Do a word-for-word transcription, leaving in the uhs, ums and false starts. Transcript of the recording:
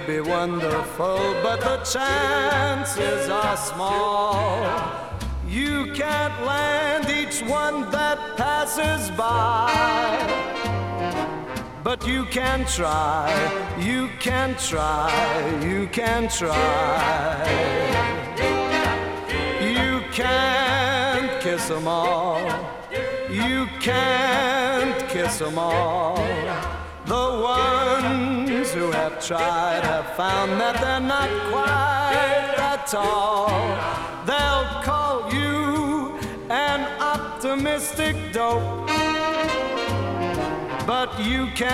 be wonderful, but the chances are small. You can't land each one that passes by, but you can try, you can try, you can try. You can't kiss them all, you can't kiss them all. The ones who have tried have found that they're not quite that tall. They'll call you an optimistic dope, but you can't